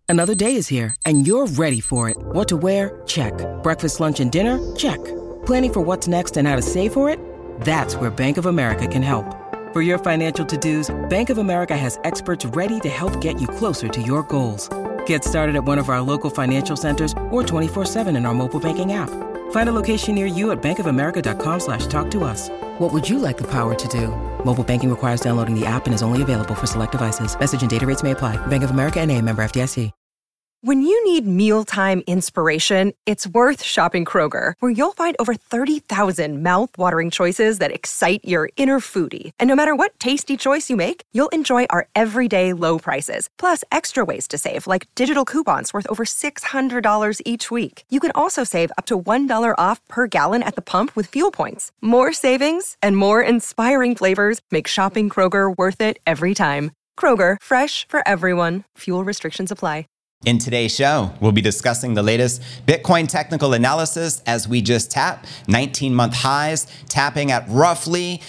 Another day is here, and you're ready for it. What to wear? Check. Breakfast, lunch, and dinner? Check. Planning for what's next and how to save for it? That's where Bank of America can help. For your financial to-dos, Bank of America has experts ready to help get you closer to your goals. Get started at one of our local financial centers or 24/7 in our mobile banking app. Find a location near you at bankofamerica.com/talktous. What would you like the power to do? Mobile banking requires downloading the app and is only available for select devices. Message and data rates may apply. Bank of America N.A., member FDIC. When you need mealtime inspiration, it's worth shopping Kroger, where you'll find over 30,000 mouth-watering choices that excite your inner foodie. And no matter what tasty choice you make, you'll enjoy our everyday low prices, plus extra ways to save, like digital coupons worth over $600 each week. You can also save up to $1 off per gallon at the pump with fuel points. More savings and more inspiring flavors make shopping Kroger worth it every time. Kroger, fresh for everyone. Fuel restrictions apply. In today's show, we'll be discussing the latest Bitcoin technical analysis as we just tap 19-month highs, tapping at roughly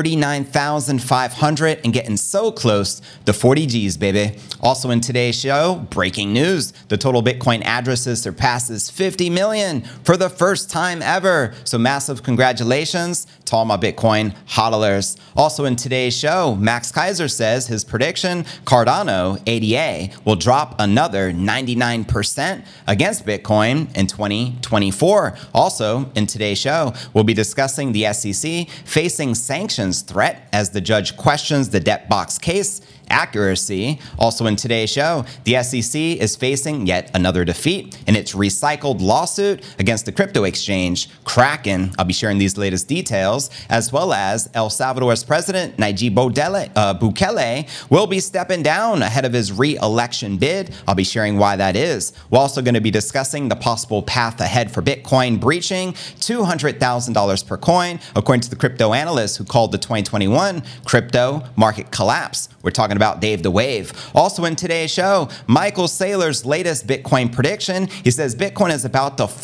39,500 and getting so close to 40 G's, baby. Also in today's show, breaking news. The total Bitcoin addresses surpasses 50 million for the first time ever. So massive congratulations to all my Bitcoin hodlers. Also in today's show, Max Keiser says his prediction, Cardano ADA will drop another 99% against Bitcoin in 2024. Also, in today's show, we'll be discussing the SEC facing sanctions threat as the judge questions the debt box case accuracy. Also in today's show, the SEC is facing yet another defeat in its recycled lawsuit against the crypto exchange Kraken. I'll be sharing these latest details, as well as El Salvador's president Nayib Bukele will be stepping down ahead of his re-election bid. I'll be sharing why that is. We're also going to be discussing the possible path ahead for Bitcoin breaching $200,000 per coin, according to the crypto analyst who called the 2021 crypto market collapse. We're talking about Dave the Wave. Also in today's show, Michael Saylor's latest Bitcoin prediction. He says Bitcoin is about to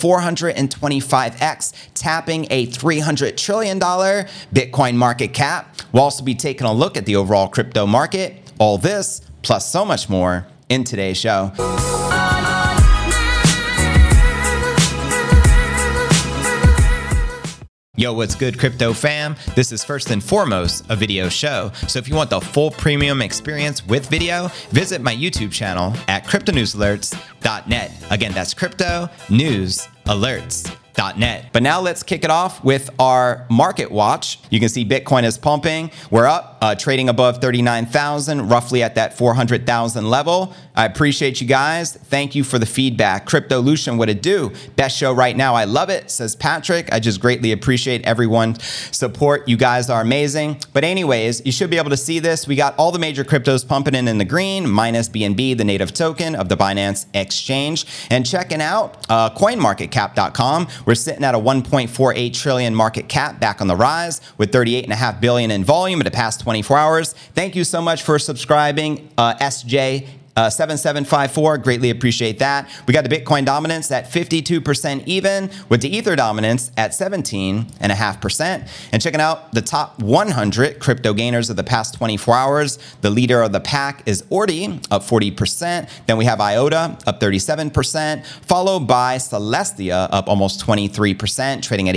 425x, tapping a $300 trillion Bitcoin market cap. We'll also be taking a look at the overall crypto market. All this, plus so much more in today's show. Yo, what's good, crypto fam? This is first and foremost a video show. So if you want the full premium experience with video, visit my YouTube channel at cryptonewsalerts.net. Again, that's cryptonewsalerts.net. But now let's kick it off with our market watch. You can see Bitcoin is pumping. We're up, trading above 39,000, roughly at that 400,000 level. I appreciate you guys. Thank you for the feedback. Cryptolution, what it do? Best show right now. I love it, says Patrick. I just greatly appreciate everyone's support. You guys are amazing. But anyways, you should be able to see this. We got all the major cryptos pumping in the green, minus BNB, the native token of the Binance exchange. And checking out coinmarketcap.com. We're sitting at a 1.48 trillion market cap, back on the rise with 38.5 billion in volume in the past 24 hours. Thank you so much for subscribing, SJ. 7754, greatly appreciate that. We got the Bitcoin dominance at 52% even, with the Ether dominance at 17.5%. And checking out the top 100 crypto gainers of the past 24 hours, the leader of the pack is Ordi, up 40%. Then we have IOTA, up 37%, followed by Celestia, up almost 23%, trading at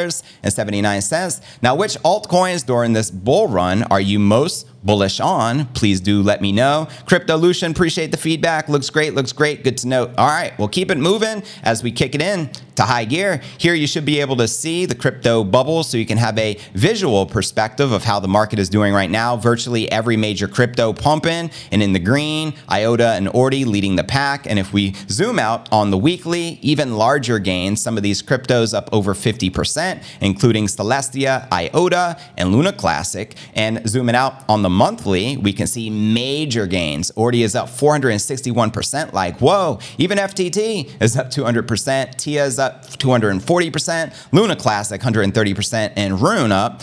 $8.79. Now, which altcoins during this bull run are you most bullish on? Please do let me know. Cryptolution, appreciate the feedback. Looks great, good to note. All right, we'll keep it moving as we kick it in to high gear. Here you should be able to see the crypto bubble so you can have a visual perspective of how the market is doing right now. Virtually every major crypto pumping and in the green, IOTA and Ordi leading the pack. And if we zoom out on the weekly, even larger gains, some of these cryptos up over 50%, including Celestia, IOTA, and Luna Classic. And zooming out on the monthly, we can see major gains. Ordi is up 461%, like whoa. Even FTT is up 200%. TIA is up 240%, Luna Classic 130%, and Rune up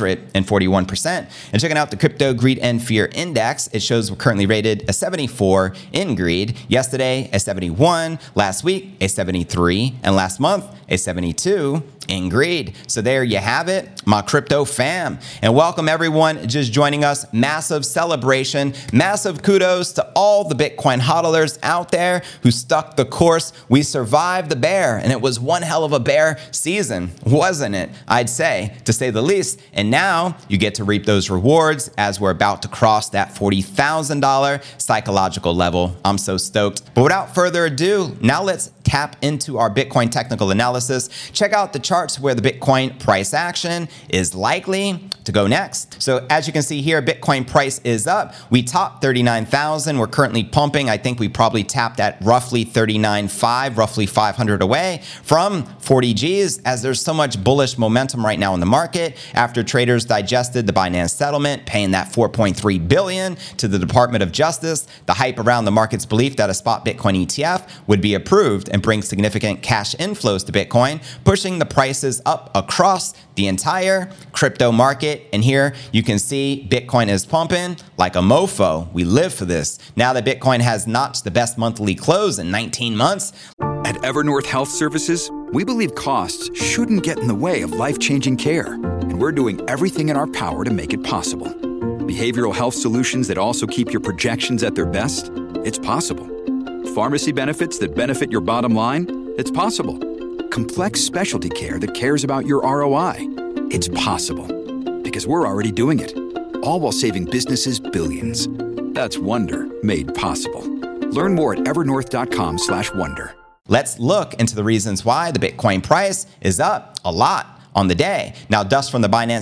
141%. And checking out the Crypto Greed and Fear Index, it shows we're currently rated a 74 in greed. Yesterday, a 71. Last week, a 73. And last month, a 72 in greed. So there you have it, my crypto fam. And welcome everyone just joining us. Massive celebration, massive kudos to all the Bitcoin hodlers out there who stuck the course. We survived the bear, and it was one hell of a bear season, wasn't it? I'd say, to say the least. And now you get to reap those rewards as we're about to cross that $40,000 psychological level. I'm so stoked. But without further ado, now let's tap into our Bitcoin technical analysis. Check out the charts where the Bitcoin price action is likely to go next. So as you can see here, Bitcoin price is up. We topped 39,000. We're currently pumping. I think we probably tapped at roughly 39.5, roughly 500 away from 40 Gs, as there's so much bullish momentum right now in the market after traders digested the Binance settlement, paying that $4.3 billion to the Department of Justice. The hype around the market's belief that a spot Bitcoin ETF would be approved and bring significant cash inflows to Bitcoin, pushing the prices up across the entire crypto market. And here you can see Bitcoin is pumping like a mofo. We live for this. Now that Bitcoin has notched the best monthly close in 19 months. At Evernorth Health Services, we believe costs shouldn't get in the way of life-changing care, and we're doing everything in our power to make it possible. Behavioral health solutions that also keep your projections at their best? It's possible. Pharmacy benefits that benefit your bottom line? It's possible. Complex specialty care that cares about your ROI? It's possible. Because we're already doing it. All while saving businesses billions. That's Wonder made possible. Learn more at evernorth.com/wonder. Let's look into the reasons why the Bitcoin price is up a lot on the day. Now, dust from the Binance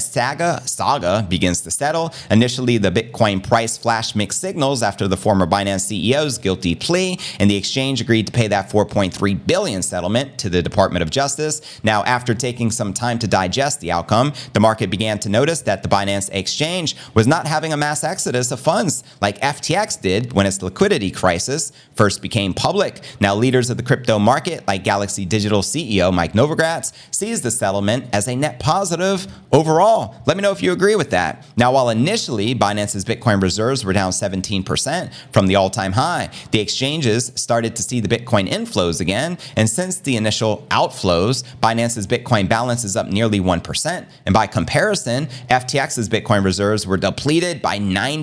saga begins to settle. Initially, the Bitcoin price flashed mixed signals after the former Binance CEO's guilty plea, and the exchange agreed to pay that $4.3 billion settlement to the Department of Justice. Now, after taking some time to digest the outcome, the market began to notice that the Binance exchange was not having a mass exodus of funds like FTX did when its liquidity crisis first became public. Now, leaders of the crypto market, like Galaxy Digital CEO Mike Novogratz, sees the settlement as a net positive overall. Let me know if you agree with that. Now, while initially Binance's Bitcoin reserves were down 17% from the all-time high, the exchanges started to see the Bitcoin inflows again. And since the initial outflows, Binance's Bitcoin balance is up nearly 1%. And by comparison, FTX's Bitcoin reserves were depleted by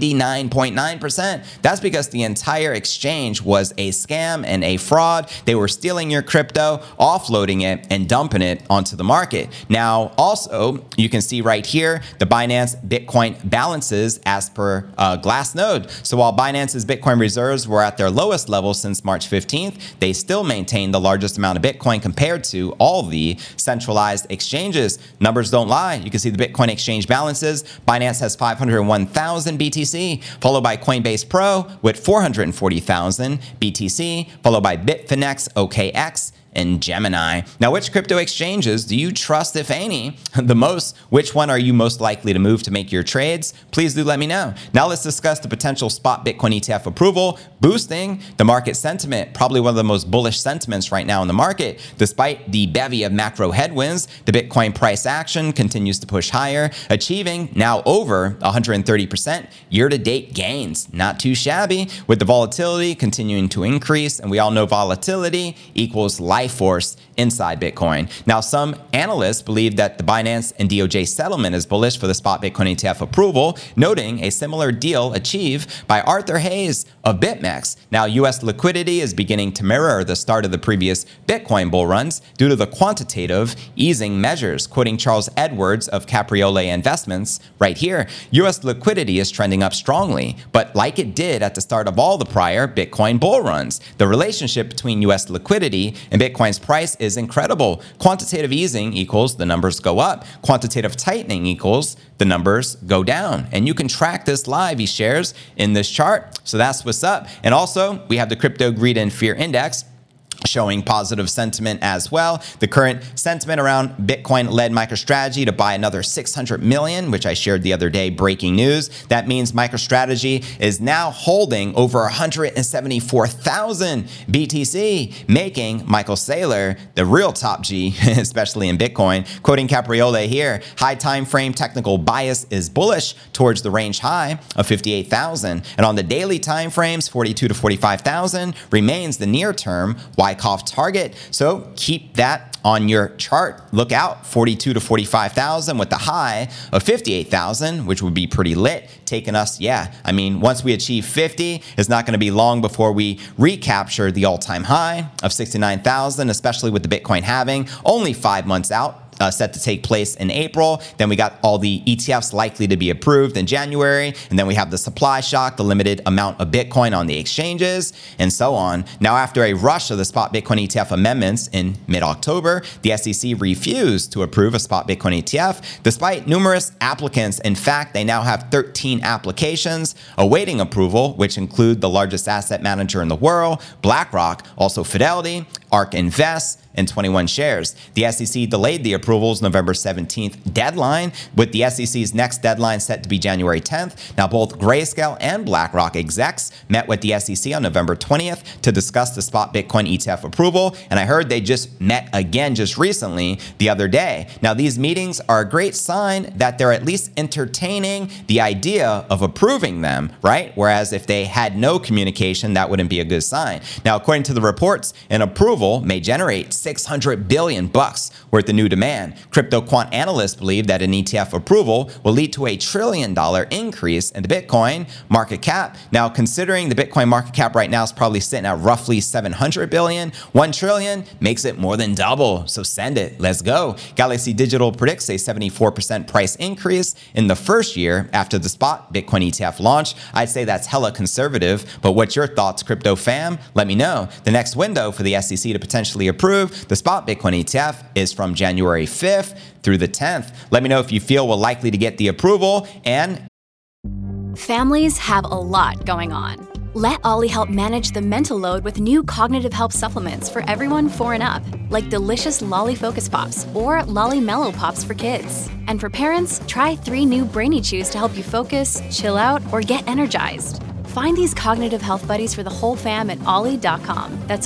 99.9%. That's because the entire exchange was a scam and a fraud. They were stealing your crypto, offloading it, and dumping it onto the market. Now, also, you can see right here the Binance Bitcoin balances as per Glassnode. So while Binance's Bitcoin reserves were at their lowest level since March 15th, they still maintain the largest amount of Bitcoin compared to all the centralized exchanges. Numbers don't lie. You can see the Bitcoin exchange balances. Binance has 501,000 BTC, followed by Coinbase Pro with 440,000 BTC, followed by Bitfinex, OKX, and Gemini. Now, which crypto exchanges do you trust, if any, the most? Which one are you most likely to move to make your trades? Please do let me know. Now let's discuss the potential spot Bitcoin ETF approval, boosting the market sentiment. Probably one of the most bullish sentiments right now in the market. Despite the bevy of macro headwinds, the Bitcoin price action continues to push higher, achieving now over 130% year-to-date gains. Not too shabby, with the volatility continuing to increase, and we all know volatility equals life force inside Bitcoin. Now, some analysts believe that the Binance and DOJ settlement is bullish for the spot Bitcoin ETF approval, noting a similar deal achieved by Arthur Hayes of BitMEX. Now, U.S. liquidity is beginning to mirror the start of the previous Bitcoin bull runs due to the quantitative easing measures. Quoting Charles Edwards of Capriole Investments right here, U.S. liquidity is trending up strongly, but like it did at the start of all the prior Bitcoin bull runs, the relationship between U.S. liquidity and Bitcoin's price is incredible. Quantitative easing equals the numbers go up. Quantitative tightening equals the numbers go down. And you can track this live, he shares, in this chart. So that's what's up. And also, we have the Crypto Greed and Fear Index, showing positive sentiment as well. The current sentiment around Bitcoin led MicroStrategy to buy another 600 million, which I shared the other day, breaking news. That means MicroStrategy is now holding over 174,000 BTC, making Michael Saylor the real top G, especially in Bitcoin. Quoting Capriole here, high time frame technical bias is bullish towards the range high of 58,000. And on the daily time frames, 42 to 45,000 remains the near term Y Wyckoff target. So keep that on your chart. Look out, 42 to 45,000 with the high of 58,000, which would be pretty lit, taking us, once we achieve 50, it's not going to be long before we recapture the all-time high of 69,000, especially with the Bitcoin halving only 5 months out. Set to take place in April. Then we got all the ETFs likely to be approved in January. And then we have the supply shock, the limited amount of Bitcoin on the exchanges, and so on. Now, after a rush of the spot Bitcoin ETF amendments in mid-October, the SEC refused to approve a spot Bitcoin ETF despite numerous applicants. In fact, they now have 13 applications awaiting approval, which include the largest asset manager in the world, BlackRock, also Fidelity, ARK Invest, and 21 shares. The SEC delayed the approval's November 17th deadline, with the SEC's next deadline set to be January 10th. Now, both Grayscale and BlackRock execs met with the SEC on November 20th to discuss the spot Bitcoin ETF approval, and I heard they just met again just recently the other day. Now, these meetings are a great sign that they're at least entertaining the idea of approving them, right? Whereas if they had no communication, that wouldn't be a good sign. Now, according to the reports, an approval may generate $600 billion worth of new demand. Crypto quant analysts believe that an ETF approval will lead to $1 trillion increase in the Bitcoin market cap. Now, considering the Bitcoin market cap right now is probably sitting at roughly $700 billion, $1 trillion makes it more than double. So send it. Let's go. Galaxy Digital predicts a 74% price increase in the first year after the spot Bitcoin ETF launch. I'd say that's hella conservative, but what's your thoughts, crypto fam? Let me know. The next window for the SEC to potentially approve the spot Bitcoin ETF is from January 5th through the 10th. Let me know if you feel we're likely to get the approval. And families have a lot going on. Let Ollie help manage the mental load with new cognitive help supplements for everyone 4 and up, like delicious Lolly Focus Pops or Lolly Mellow Pops for kids. And for parents, try 3 new Brainy Chews to help you focus, chill out, or get energized. Find these cognitive health buddies for the whole fam at ollie.com. That's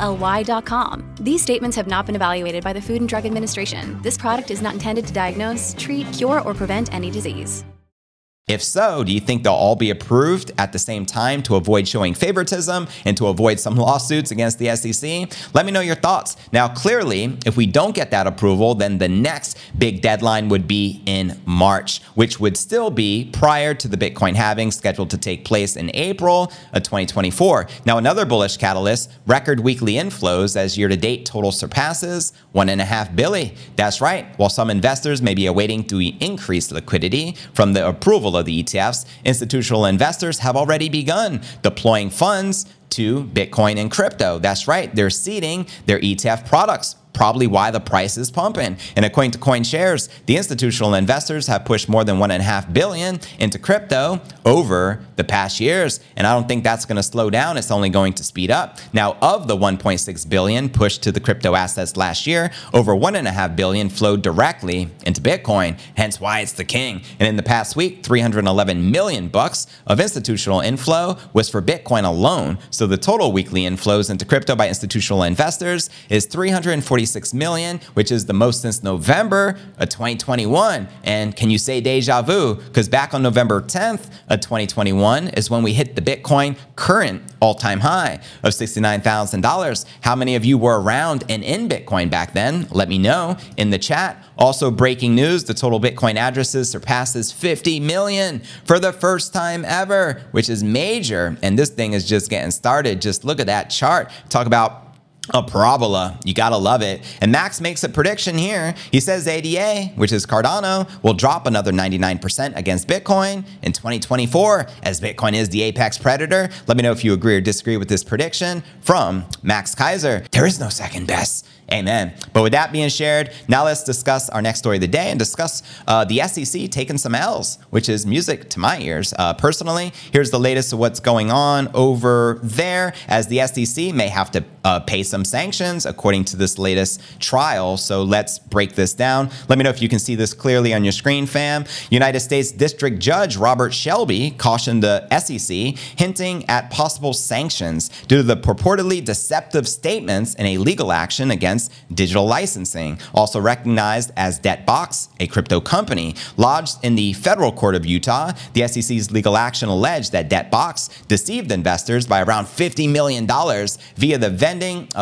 OLLY.com. These statements have not been evaluated by the Food and Drug Administration. This product is not intended to diagnose, treat, cure, or prevent any disease. if so, do you think they'll all be approved at the same time to avoid showing favoritism and to avoid some lawsuits against the SEC? Let me know your thoughts. Now, clearly, if we don't get that approval, then the next big deadline would be in March, which would still be prior to the Bitcoin halving scheduled to take place in April of 2024. Now, another bullish catalyst, record weekly inflows as year-to-date total surpasses $1.5 billion. That's right. While some investors may be awaiting to increase liquidity from the approval of the ETFs, institutional investors have already begun deploying funds to Bitcoin and crypto. That's right. They're seeding their ETF products. Probably why the price is pumping. And according to CoinShares, the institutional investors have pushed more than $1.5 billion into crypto over the past years. And I don't think that's going to slow down. It's only going to speed up. Now, of the $1.6 billion pushed to the crypto assets last year, over $1.5 billion flowed directly into Bitcoin, hence why it's the king. And in the past week, $311 million of institutional inflow was for Bitcoin alone. So the total weekly inflows into crypto by institutional investors is $346 million, which is the most since November of 2021. And can you say deja vu? Because back on November 10th of 2021 is when we hit the Bitcoin current all-time high of $69,000. How many of you were around and in Bitcoin back then? Let me know in the chat. Also, breaking news, the total Bitcoin addresses surpasses 50 million for the first time ever, which is major. And this thing is just getting started. Just look at that chart. Talk about a parabola. You gotta love it. And Max makes a prediction here. He says ADA, which is Cardano, will drop another 99% against Bitcoin in 2024 as Bitcoin is the apex predator. Let me know if you agree or disagree with this prediction from Max Kaiser. There is no second best. Amen. But with that being shared, now let's discuss our next story of the day and discuss the SEC taking some L's, which is music to my ears. Personally, here's the latest of what's going on over there, as the SEC may have to pay some sanctions according to this latest trial. So let's break this down. Let me know if you can see this clearly on your screen, fam. United States District Judge Robert Shelby cautioned the SEC, hinting at possible sanctions due to the purportedly deceptive statements in a legal action against Digital Licensing, also recognized as DebtBox, a crypto company. Lodged in the federal court of Utah, the SEC's legal action alleged that DebtBox deceived investors by around $50 million via the vending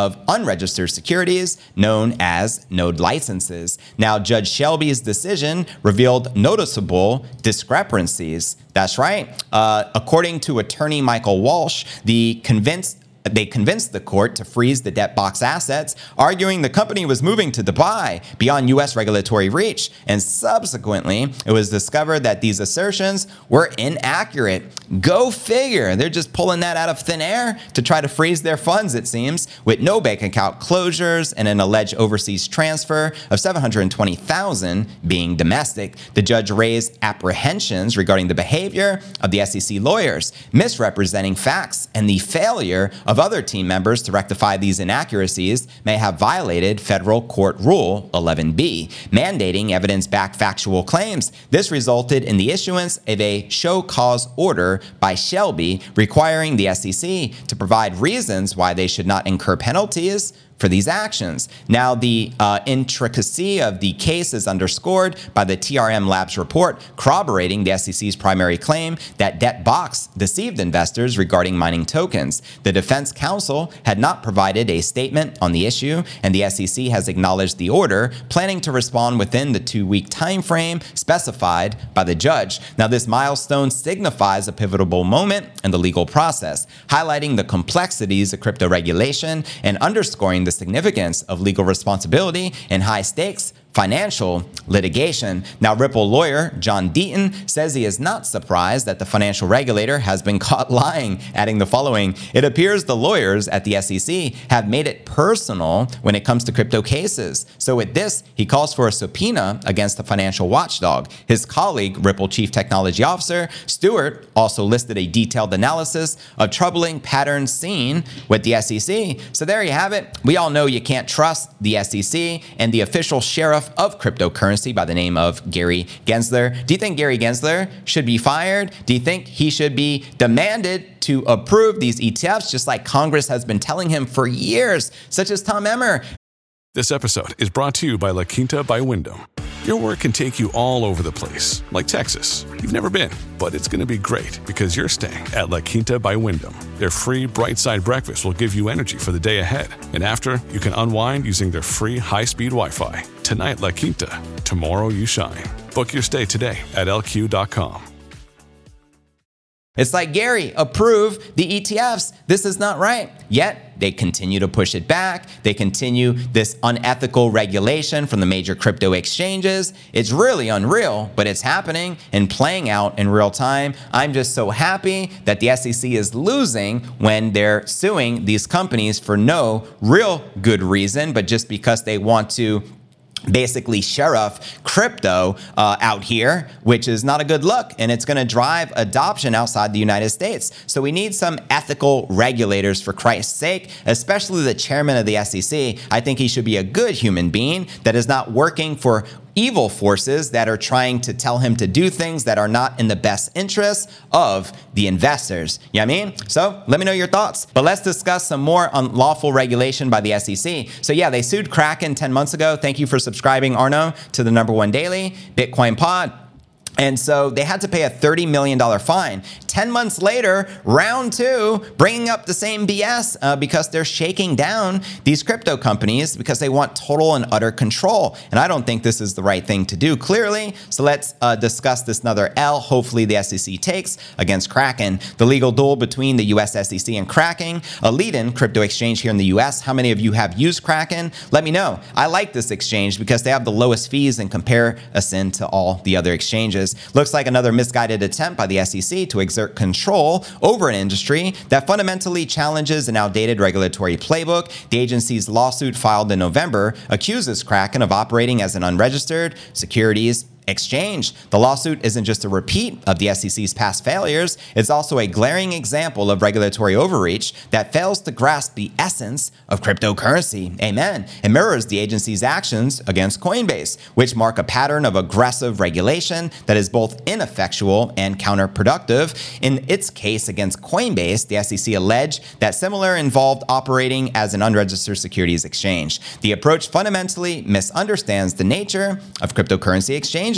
of unregistered securities known as node licenses. Now, Judge Shelby's decision revealed noticeable discrepancies. That's right. According to attorney Michael Walsh, they convinced the court to freeze the debt box assets, arguing the company was moving to Dubai beyond U.S. regulatory reach. And subsequently, it was discovered that these assertions were inaccurate. Go figure. They're just pulling that out of thin air to try to freeze their funds, it seems, with no bank account closures and an alleged overseas transfer of $720,000 being domestic. The judge raised apprehensions regarding the behavior of the SEC lawyers, misrepresenting facts, and the failure of other team members to rectify these inaccuracies may have violated Federal Court Rule 11B, mandating evidence-backed factual claims. This resulted in the issuance of a show cause order by Shelby requiring the SEC to provide reasons why they should not incur penalties for these actions. Now, the intricacy of the case is underscored by the TRM Labs report corroborating the SEC's primary claim that DebtBox deceived investors regarding mining tokens. The defense counsel had not provided a statement on the issue, and the SEC has acknowledged the order, planning to respond within the 2-week time frame specified by the judge. Now, this milestone signifies a pivotal moment in the legal process, highlighting the complexities of crypto regulation and underscoring the significance of legal responsibility and high stakes financial litigation. Now, Ripple lawyer John Deaton says he is not surprised that the financial regulator has been caught lying, adding the following: "It appears the lawyers at the SEC have made it personal when it comes to crypto cases. So with this, he calls for a subpoena against the financial watchdog." His colleague, Ripple Chief Technology Officer Stewart, also listed a detailed analysis of troubling patterns seen with the SEC. So there you have it. We all know you can't trust the SEC and the official sheriff of cryptocurrency by the name of Gary Gensler. Do you think Gary Gensler should be fired? Do you think he should be demanded to approve these ETFs just like Congress has been telling him for years, such as Tom Emmer? This episode is brought to you by La Quinta by Wyndham. Your work can take you all over the place, like Texas. You've never been, but it's going to be great because you're staying at La Quinta by Wyndham. Their free Bright Side breakfast will give you energy for the day ahead. And after, you can unwind using their free high-speed Wi-Fi. Tonight, La Quinta. Tomorrow, you shine. Book your stay today at LQ.com. It's like, Gary, approve the ETFs. This is not right. Yet, they continue to push it back. They continue this unethical regulation from the major crypto exchanges. It's really unreal, but it's happening and playing out in real time. I'm just so happy that the SEC is losing when they're suing these companies for no real good reason, but just because they want to basically sheriff crypto out here, which is not a good look, and it's going to drive adoption outside the United States. So we need some ethical regulators, for Christ's sake, especially the chairman of the SEC. I think he should be a good human being that is not working for evil forces that are trying to tell him to do things that are not in the best interest of the investors. You know what I mean? So let me know your thoughts. But let's discuss some more unlawful regulation by the SEC. So yeah, they sued Kraken 10 months ago. Thank you for subscribing, Arno, to the #1 daily Bitcoin pod. And so they had to pay a $30 million fine. 10 months later, round two, bringing up the same BS because they're shaking down these crypto companies because they want total and utter control. And I don't think this is the right thing to do, clearly. So let's discuss this another L, hopefully the SEC takes, against Kraken. The legal duel between the US SEC and Kraken, a lead-in crypto exchange here in the US. How many of you have used Kraken? Let me know. I like this exchange because they have the lowest fees in comparison to all the other exchanges. Looks like another misguided attempt by the SEC to exert control over an industry that fundamentally challenges an outdated regulatory playbook. The agency's lawsuit filed in November accuses Kraken of operating as an unregistered securities exchange. The lawsuit isn't just a repeat of the SEC's past failures, it's also a glaring example of regulatory overreach that fails to grasp the essence of cryptocurrency. Amen. It mirrors the agency's actions against Coinbase, which mark a pattern of aggressive regulation that is both ineffectual and counterproductive. In its case against Coinbase, the SEC alleged that Similar involved operating as an unregistered securities exchange. The approach fundamentally misunderstands the nature of cryptocurrency exchanges.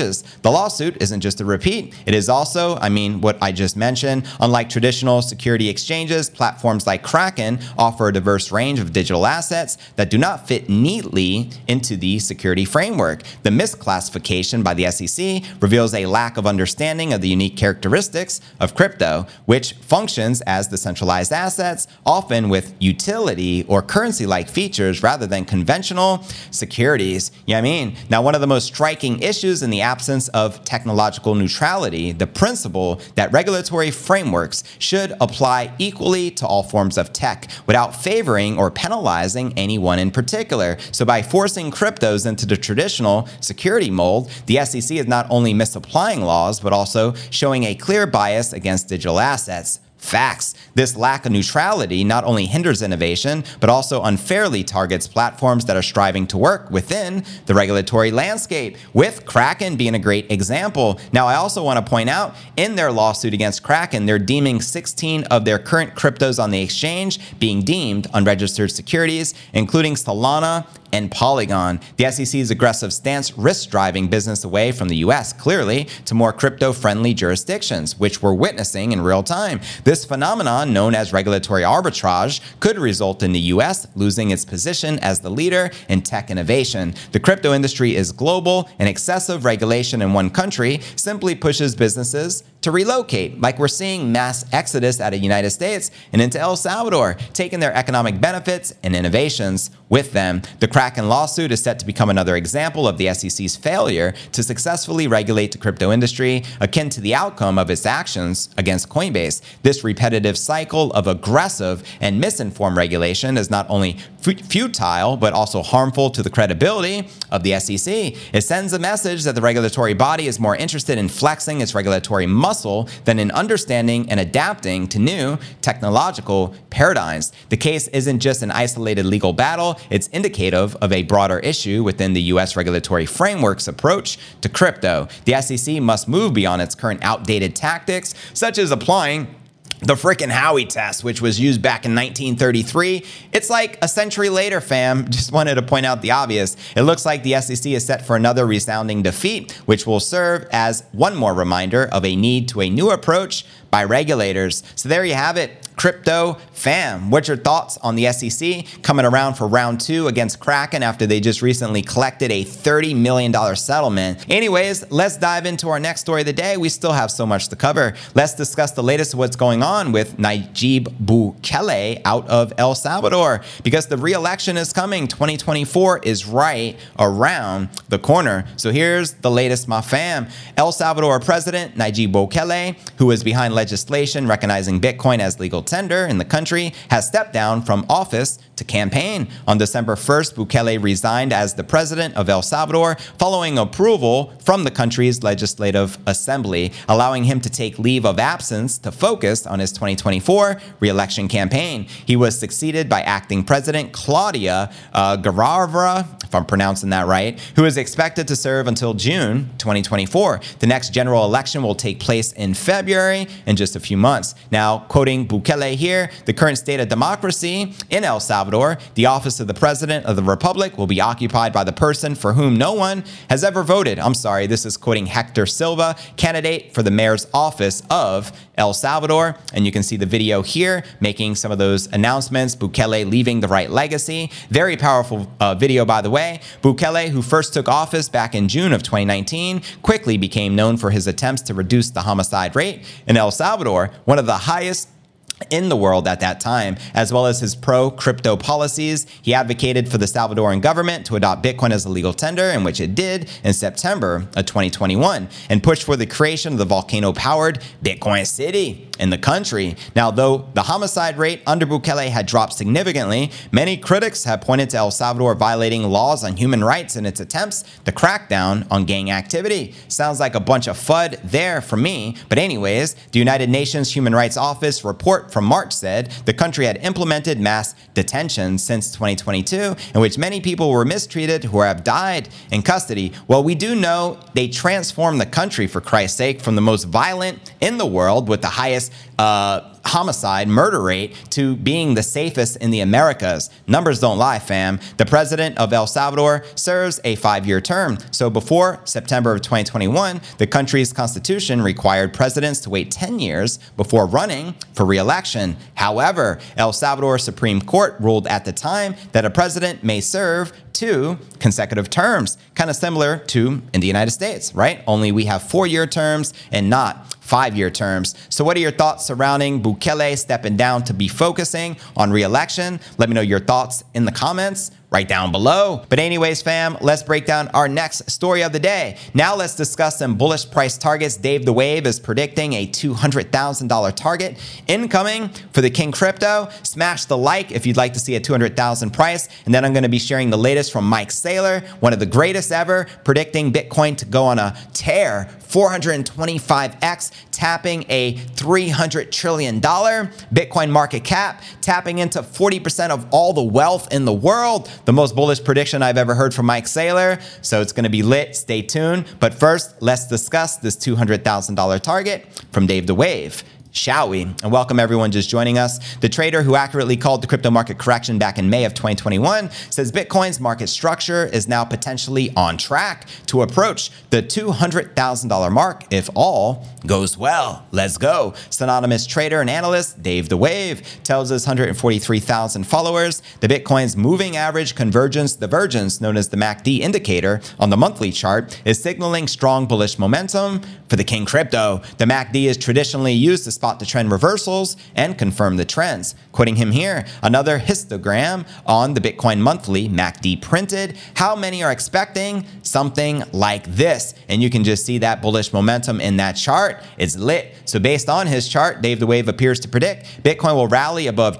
exchanges. The lawsuit isn't just a repeat. It is also, what I just mentioned. Unlike traditional security exchanges, platforms like Kraken offer a diverse range of digital assets that do not fit neatly into the security framework. The misclassification by the SEC reveals a lack of understanding of the unique characteristics of crypto, which functions as decentralized assets, often with utility or currency-like features rather than conventional securities. Now, one of the most striking issues in the absence of technological neutrality, the principle that regulatory frameworks should apply equally to all forms of tech without favoring or penalizing anyone in particular. So by forcing cryptos into the traditional security mold, the SEC is not only misapplying laws, but also showing a clear bias against digital assets. Facts. This lack of neutrality not only hinders innovation, but also unfairly targets platforms that are striving to work within the regulatory landscape, with Kraken being a great example. Now, I also want to point out, in their lawsuit against Kraken, they're deeming 16 of their current cryptos on the exchange being deemed unregistered securities, including Solana and Polygon. The SEC's aggressive stance risks driving business away from the US, clearly, to more crypto-friendly jurisdictions, which we're witnessing in real time. This phenomenon, known as regulatory arbitrage, could result in the US losing its position as the leader in tech innovation. The crypto industry is global, and excessive regulation in one country simply pushes businesses to relocate, like we're seeing mass exodus out of the United States and into El Salvador, taking their economic benefits and innovations with them. The Kraken lawsuit is set to become another example of the SEC's failure to successfully regulate the crypto industry, akin to the outcome of its actions against Coinbase. This repetitive cycle of aggressive and misinformed regulation is not only futile, but also harmful to the credibility of the SEC. It sends a message that the regulatory body is more interested in flexing its regulatory muscle than in understanding and adapting to new technological paradigms. The case isn't just an isolated legal battle, it's indicative of a broader issue within the US regulatory framework's approach to crypto. The SEC must move beyond its current outdated tactics, such as applying the frickin' Howey test, which was used back in 1933. It's like a century later, fam. Just wanted to point out the obvious. It looks like the SEC is set for another resounding defeat, which will serve as one more reminder of a need to a new approach by regulators. So there you have it. Crypto fam, what's your thoughts on the SEC coming around for round 2 against Kraken after they just recently collected a $30 million settlement? Anyways, let's dive into our next story of the day. We still have so much to cover. Let's discuss the latest of what's going on with Nayib Bukele out of El Salvador, because the re-election is coming. 2024 is right around the corner. So here's the latest, my fam. El Salvador President Nayib Bukele, who is behind legislation recognizing Bitcoin as legal tender in the country, has stepped down from office to campaign. On December 1st, Bukele resigned as the president of El Salvador following approval from the country's legislative assembly, allowing him to take leave of absence to focus on his 2024 re-election campaign. He was succeeded by acting president Claudia Garavra, if I'm pronouncing that right, who is expected to serve until June 2024. The next general election will take place in February, in just a few months. Now, quoting Bukele here, the current state of democracy in El Salvador, the office of the president of the republic will be occupied by the person for whom no one has ever voted. I'm sorry, this is quoting Hector Silva, candidate for the mayor's office of El Salvador. And you can see the video here making some of those announcements. Bukele leaving the right legacy. Very powerful video, by the way. Bukele, who first took office back in June of 2019, quickly became known for his attempts to reduce the homicide rate in El Salvador, one of the highest in the world at that time, as well as his pro-crypto policies. He advocated for the Salvadoran government to adopt Bitcoin as a legal tender, in which it did in September of 2021, and pushed for the creation of the volcano-powered Bitcoin City in the country. Now, though the homicide rate under Bukele had dropped significantly, many critics have pointed to El Salvador violating laws on human rights in its attempts to crack down on gang activity. Sounds like a bunch of FUD there for me. But anyways, the United Nations Human Rights Office report from March said the country had implemented mass detention since 2022, in which many people were mistreated who have died in custody. Well, we do know they transformed the country, for Christ's sake, from the most violent in the world with the highest homicide, murder rate to being the safest in the Americas. Numbers don't lie, fam. The president of El Salvador serves a 5-year term. So before September of 2021, the country's constitution required presidents to wait 10 years before running for re-election. However, El Salvador Supreme Court ruled at the time that a president may serve 2 consecutive terms, kind of similar to in the United States, right? Only we have 4-year terms and not 5-year terms. So what are your thoughts surrounding Bukele stepping down to be focusing on re-election? Let me know your thoughts in the comments right down below. But anyways, fam, let's break down our next story of the day. Now let's discuss some bullish price targets. Dave the Wave is predicting a $200,000 target incoming for the King Crypto. Smash the like if you'd like to see a $200,000 price. And then I'm going to be sharing the latest from Mike Saylor, one of the greatest ever, predicting Bitcoin to go on a tear, 425x, tapping a $300 trillion Bitcoin market cap, tapping into 40% of all the wealth in the world. The most bullish prediction I've ever heard from Mike Saylor. So it's going to be lit. Stay tuned. But first, let's discuss this $200,000 target from Dave the Wave. Shall we? And welcome everyone just joining us. The trader who accurately called the crypto market correction back in May of 2021 says Bitcoin's market structure is now potentially on track to approach the $200,000 mark if all goes well. Let's go. Synonymous trader and analyst Dave the Wave tells his 143,000 followers the Bitcoin's moving average convergence divergence, known as the MACD indicator on the monthly chart, is signaling strong bullish momentum for the King Crypto. The MACD is traditionally used to spot the trend reversals and confirm the trends. Quoting him here, another histogram on the Bitcoin monthly MACD printed. How many are expecting something like this? And you can just see that bullish momentum in that chart. It's lit. So based on his chart, Dave the Wave appears to predict Bitcoin will rally above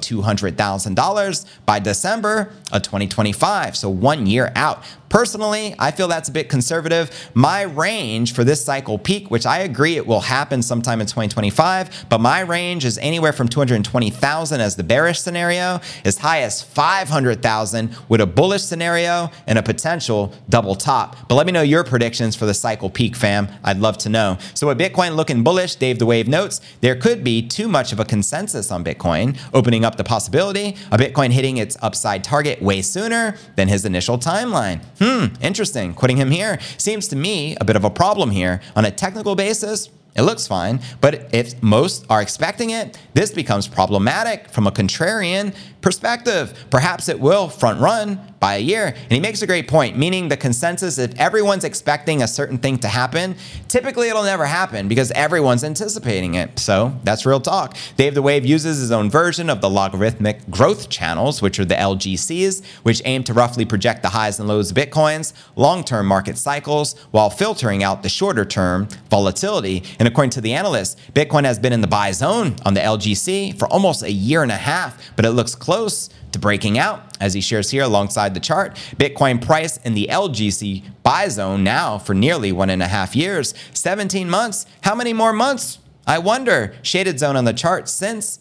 $200,000 by December of 2025. So 1 year out. Personally, I feel that's a bit conservative. My range for this cycle peak, which I agree it will happen sometime in 2025, but my range is anywhere from 220,000 as the bearish scenario, as high as 500,000 with a bullish scenario and a potential double top. But let me know your predictions for the cycle peak, fam. I'd love to know. So with Bitcoin looking bullish, Dave the Wave notes, there could be too much of a consensus on Bitcoin, opening up the possibility of Bitcoin hitting its upside target way sooner than his initial timeline. Interesting. Quoting him here, seems to me a bit of a problem here. On a technical basis, it looks fine, but if most are expecting it, this becomes problematic from a contrarian perspective. Perhaps it will front run by a year. And he makes a great point, meaning the consensus, if everyone's expecting a certain thing to happen, typically it'll never happen because everyone's anticipating it. So that's real talk. Dave the Wave uses his own version of the logarithmic growth channels, which are the LGCs, which aim to roughly project the highs and lows of Bitcoin's long-term market cycles while filtering out the shorter-term volatility. And according to the analysts, Bitcoin has been in the buy zone on the LGC for almost a year and a half, but it looks close to breaking out, as he shares here alongside the chart. Bitcoin price in the LGC buy zone now for nearly 1.5 years, 17 months. How many more months? I wonder. Shaded zone on the chart since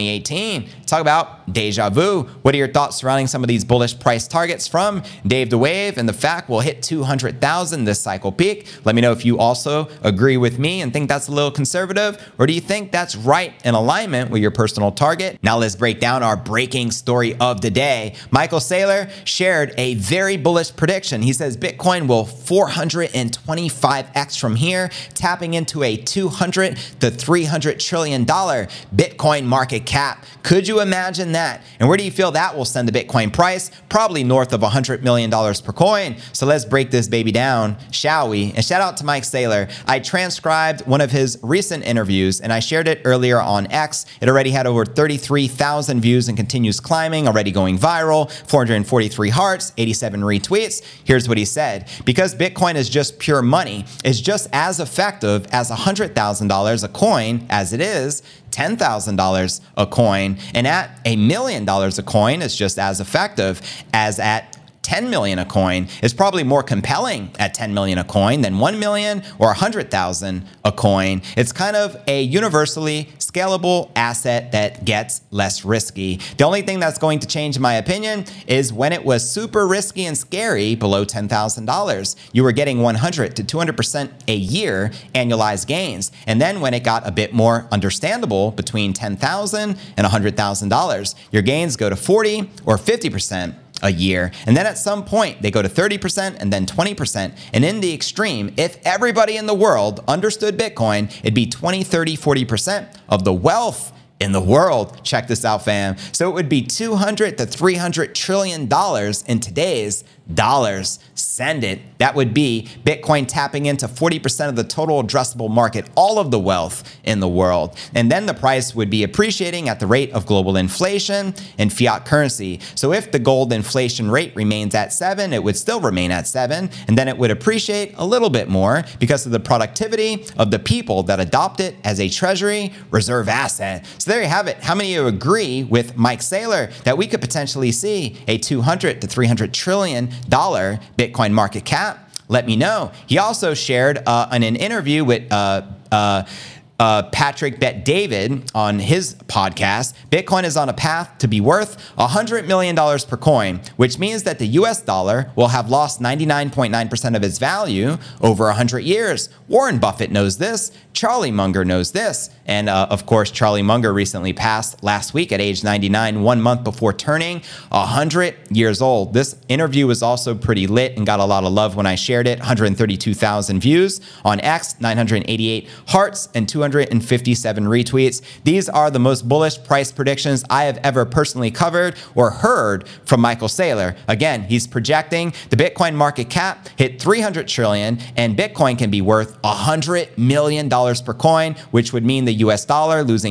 2018. Talk about deja vu. What are your thoughts surrounding some of these bullish price targets from Dave the Wave and the fact we'll hit 200,000 this cycle peak? Let me know if you also agree with me and think that's a little conservative, or do you think that's right in alignment with your personal target? Now let's break down our breaking story of the day. Michael Saylor shared a very bullish prediction. He says Bitcoin will 425x from here, tapping into a $200 to $300 trillion Bitcoin market cap. Could you imagine that? And where do you feel that will send the Bitcoin price? Probably north of $100 million per coin. So let's break this baby down, shall we? And shout out to Mike Saylor. I transcribed one of his recent interviews and I shared it earlier on X. It already had over 33,000 views and continues climbing, already going viral, 443 hearts, 87 retweets. Here's what he said. Because Bitcoin is just pure money, it's just as effective as $100,000 a coin as it is $10,000 a coin, and at $1 million a coin, it's just as effective as at 10 million a coin. Is probably more compelling at 10 million a coin than 1 million or 100,000 a coin. It's kind of a universally scalable asset that gets less risky. The only thing that's going to change, in my opinion, is when it was super risky and scary below $10,000. You were getting 100 to 200% a year annualized gains. And then when it got a bit more understandable between $10,000 and $100,000, your gains go to 40 or 50% a year. And then at some point, they go to 30% and then 20%. And in the extreme, if everybody in the world understood Bitcoin, it'd be 20, 30, 40% of the wealth in the world. Check this out, fam. So it would be $200 to $300 trillion in today's dollars. Send it. That would be Bitcoin tapping into 40% of the total addressable market, all of the wealth in the world. And then the price would be appreciating at the rate of global inflation and fiat currency. So if the gold inflation rate remains at 7, it would still remain at 7, and then it would appreciate a little bit more because of the productivity of the people that adopt it as a treasury reserve asset. So there you have it. How many of you agree with Mike Saylor that we could potentially see a $200 to $300 trillion Bitcoin market cap? Let me know. He also shared in an interview with Patrick Bet-David on his podcast, Bitcoin is on a path to be worth $100 million per coin, which means that the US dollar will have lost 99.9% of its value over 100 years. Warren Buffett knows this. Charlie Munger knows this. And of course, Charlie Munger recently passed last week at age 99, 1 month before turning 100 years old. This interview was also pretty lit and got a lot of love when I shared it. 132,000 views on X, 988 hearts, and 257 retweets. These are the most bullish price predictions I have ever personally covered or heard from Michael Saylor. Again, he's projecting the Bitcoin market cap hit 300 trillion and Bitcoin can be worth $100 million per coin, which would mean the US dollar losing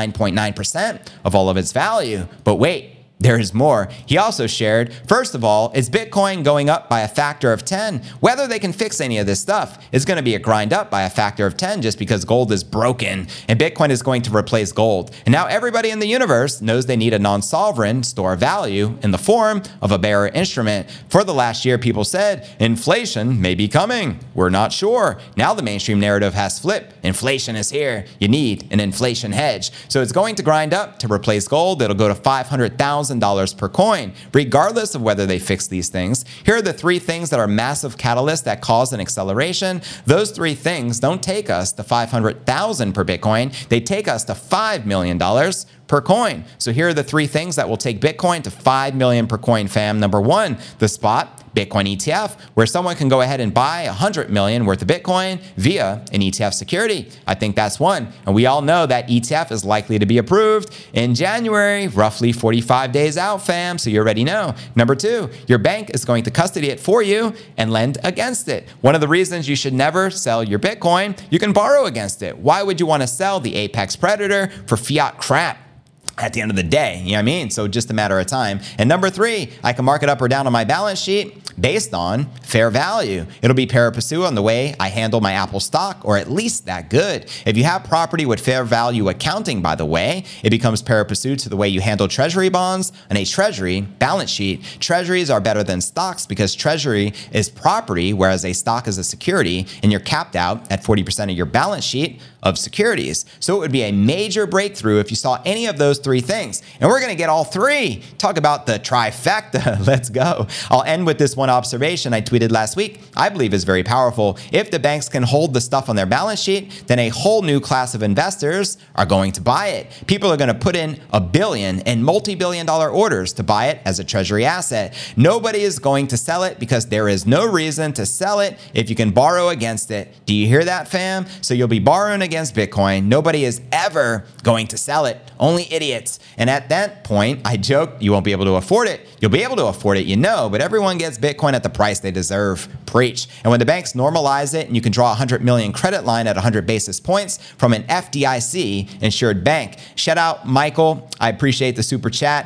99.9% of all of its value. But wait, there is more. He also shared, first of all, is Bitcoin going up by a factor of 10? Whether they can fix any of this stuff is going to be a grind up by a factor of 10 just because gold is broken and Bitcoin is going to replace gold. And now everybody in the universe knows they need a non-sovereign store of value in the form of a bearer instrument. For the last year, people said, inflation may be coming. We're not sure. Now the mainstream narrative has flipped. Inflation is here. You need an inflation hedge. So it's going to grind up to replace gold. It'll go to $500,000 per coin, regardless of whether they fix these things. Here are the 3 things that are massive catalysts that cause an acceleration. Those 3 things don't take us to 500,000 per Bitcoin. They take us to $5 million per coin. So here are the 3 things that will take Bitcoin to 5 million per coin, fam. Number 1, the spot Bitcoin ETF, where someone can go ahead and buy 100 million worth of Bitcoin via an ETF security. I think that's one. And we all know that ETF is likely to be approved in January, roughly 45 days out, fam. So you already know. Number 2, your bank is going to custody it for you and lend against it. One of the reasons you should never sell your Bitcoin, you can borrow against it. Why would you want to sell the apex predator for fiat crap? At the end of the day, you know what I mean? So just a matter of time. And number 3, I can mark it up or down on my balance sheet based on fair value. It'll be pari passu on the way I handle my Apple stock, or at least that good. If you have property with fair value accounting, by the way, it becomes pari passu to the way you handle treasury bonds on a treasury balance sheet. Treasuries are better than stocks because treasury is property, whereas a stock is a security, and you're capped out at 40% of your balance sheet of securities. So it would be a major breakthrough if you saw any of those 3 things. And we're going to get all 3. Talk about the trifecta. Let's go. I'll end with this one observation I tweeted last week. I believe is very powerful. If the banks can hold the stuff on their balance sheet, then a whole new class of investors are going to buy it. People are going to put in $1 billion and multi-billion dollar orders to buy it as a treasury asset. Nobody is going to sell it because there is no reason to sell it if you can borrow against it. Do you hear that, fam? So you'll be borrowing against Bitcoin. Nobody is ever going to sell it. Only idiots. And at that point, I joked, you won't be able to afford it. You'll be able to afford it, you know, but everyone gets Bitcoin at the price they deserve. Preach. And when the banks normalize it and you can draw a 100 million credit line at 100 basis points from an FDIC insured bank. Shout out, Michael. I appreciate the super chat.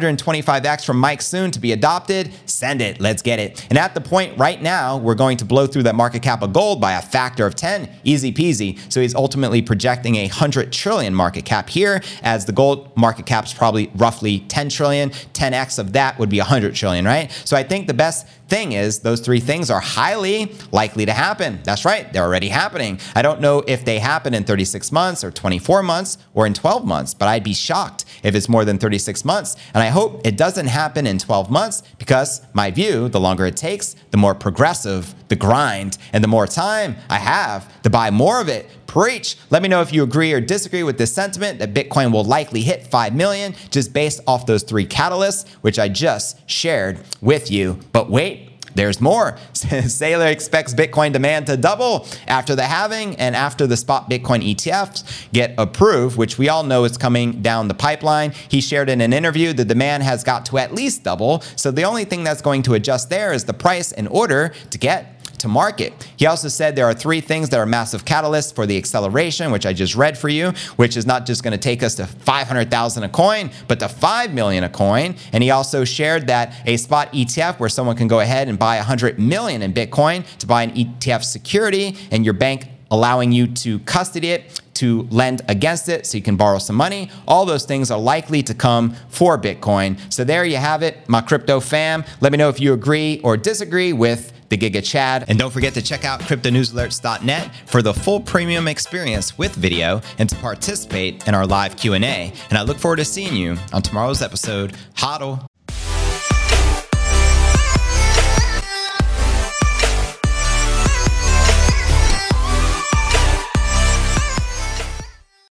425X from Mike soon to be adopted. Send it. Let's get it. And at the point right now, we're going to blow through that market cap of gold by a factor of 10. Easy peasy. So he's ultimately projecting a 100 trillion market cap here as the gold market cap's probably roughly 10 trillion. 10x of that would be 100 trillion, right? So I think the best thing is those three things are highly likely to happen. That's right. They're already happening. I don't know if they happen in 36 months or 24 months or in 12 months, but I'd be shocked if it's more than 36 months. And I hope it doesn't happen in 12 months because my view, the longer it takes, the more progressive the grind and the more time I have to buy more of it. Preach. Let me know if you agree or disagree with this sentiment that Bitcoin will likely hit 5 million just based off those three catalysts, which I just shared with you. But wait, there's more. Saylor expects Bitcoin demand to double after the halving and after the spot Bitcoin ETFs get approved, which we all know is coming down the pipeline. He shared in an interview the demand has got to at least double. So the only thing that's going to adjust there is the price in order to get to market. He also said there are three things that are massive catalysts for the acceleration, which I just read for you, which is not just going to take us to 500,000 a coin, but to 5 million a coin. And he also shared that a spot ETF where someone can go ahead and buy 100 million in Bitcoin to buy an ETF security and your bank allowing you to custody it, to lend against it so you can borrow some money. All those things are likely to come for Bitcoin. So there you have it, my crypto fam. Let me know if you agree or disagree with the Giga Chad. And don't forget to check out cryptonewsalerts.net for the full premium experience with video and to participate in our live Q&A. And I look forward to seeing you on tomorrow's episode. Hodl.